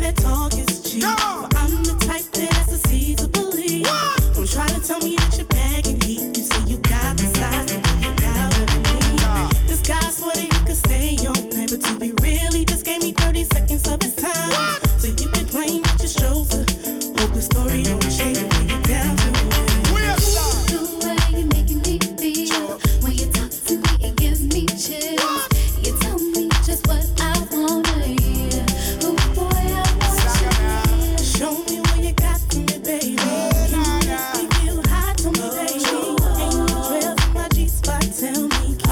that talk is cheap. But I'm the type that has the seeds to believe. Don't try to tell me that you're bagging heat. You say you got the size, and you got what you need. This guy swore that he could stay all night, but to be real, he just gave me 30 seconds of his time. So you can claim it just shows a hope the story don't change and bring it down to it. The way you're making me feel when you talk to me, it gives me chills. You tell me just what I wanna hear. Oh boy, I want you. Show me what you got for me, baby. Can you make me feel hot to me, baby? Ain't no trails in my G-spot, tell me, can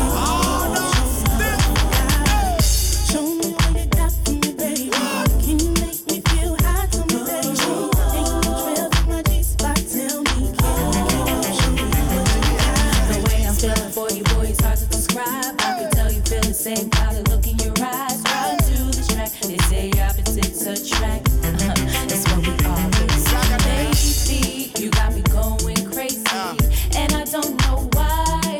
you show me what you got for me, baby? Can you make me feel hot to me, baby? Ain't no trails in my G-spot, tell me, can you show me what you got? The way I'm feeling for you, boy, it's hard to describe. I can tell you feel the same kind of look in your eyes. Ride to this track, they say opposites attract. That's what we always say. Baby, you got me going crazy, and I don't know why.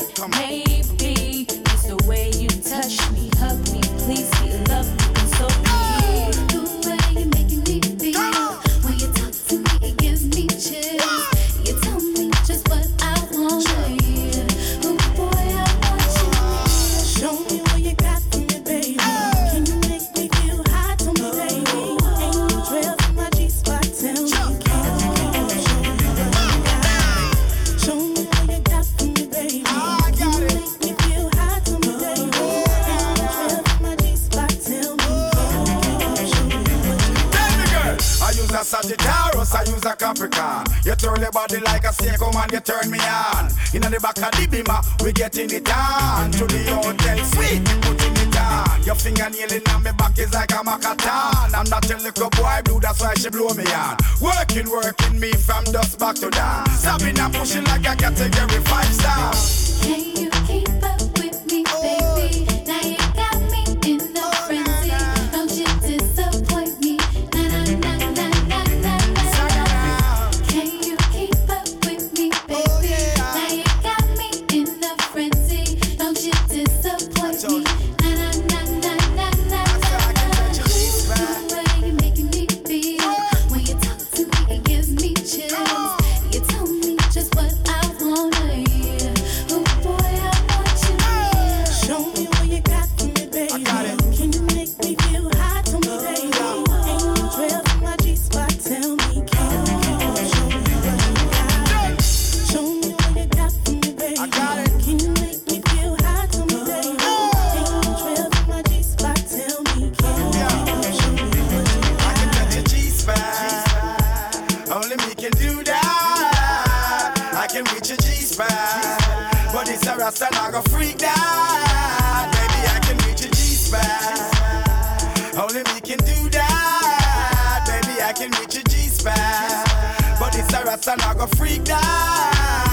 Maybe it's the way you touch me, hug me, please me, love me, console me. The way you're making me feel when you talk to me, it gives me chills. You tell me just what I wanna hear. Oh boy, I want you. Show me what you got for me, baby. Can you make me feel hot to me, baby? Ain't no trails in my G-spot, tell me, can you show me what you got? Show me what you got for me, baby. Can you make me feel hot to me, baby? Ain't no trails in my G-spot, tell me, can you show me what you got? Tell me, girl, I use a Sagittarius, I use a Capricorn. You turn your body like a snake, come and you turn me on. In the back of the beamer, we getting it on. To the hotel suite, we putting it on. Your fingernail in my back is like a macatan. I'm not a little boy blue, that's why she blow me on. Working me from dusk back to dawn. Stopping and pushing like a category 5 star. Can you keep up with me, baby? Now you got me in a frenzy. Don't you disappoint me. Na na na na na na na. Can you keep up with me, baby? Now you got me in a frenzy. Don't you disappoint me. Na na na na na na na. The way you're making me feel when you talk to me, it gives me chills. You tell me just what I wanna hear. Oh boy, I want you. Show me what you got for me, baby. Can you make me feel hot to me, baby? Ain't no trails in my G-spot, tell me, can you show me what you got? Show me what you got for me, baby. Can you make me feel hot to me, baby? Ain't no trails in my G-spot, tell me, can you show me what you got? I can touch your G-spot. Only me can do that. I can reach your G-spot. But it's a rasta, I go freak that. Baby, I can reach your G-spot. Only me can do that. Baby, I can reach your G-spot. But it's a rasta, I go freak that.